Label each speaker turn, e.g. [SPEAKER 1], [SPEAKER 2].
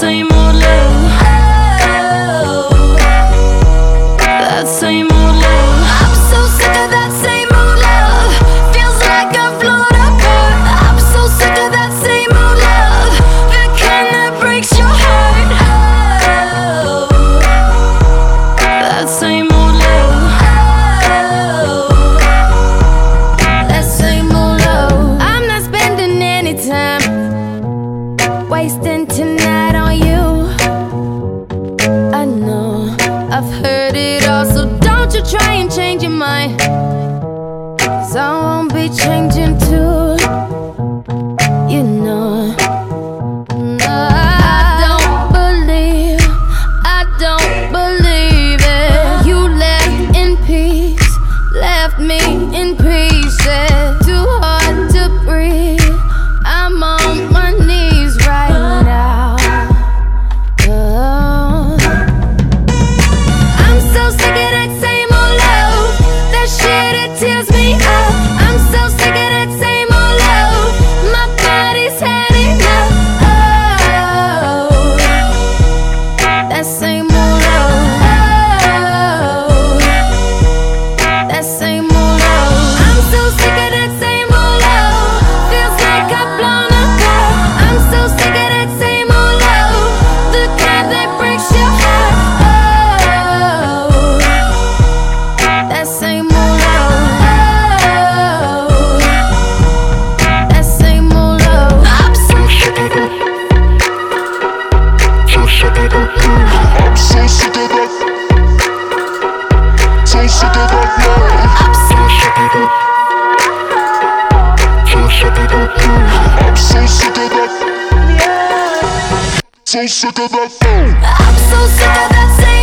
[SPEAKER 1] same old love. That same old love. I'm so sick of that same old love. Feels like I've blown apart. I'm so sick of that same old love. The kind that breaks your heart. That same old love. That same old love. I'm not spending any time wasting tonight on you. I know I've heard it all, so don't you try and change your mind, 'cause I won't be changing too. You know, no, I don't believe it. You left in peace, left me in pieces. Too hard to breathe, I'm on my knees right now. Oh. I'm so sick of that same old love. That shit, it tears me up. I'm so sick of that same old love. My body's had enough. Oh. That same old love. Oh. That same old love. I'm so sick of that same old love. Feels like I've blown apart. I'm so sick of that same old love. The kind that breaks your heart. Oh. That same old love. Oh. That same old love. I'm so sick of that. So sick of that.
[SPEAKER 2] I'm so sick of that. So sick of that love.
[SPEAKER 1] I'm so sick of that.
[SPEAKER 2] So sick of that love. I'm so sick of that. So sick of that love.
[SPEAKER 1] I'm so sick of that same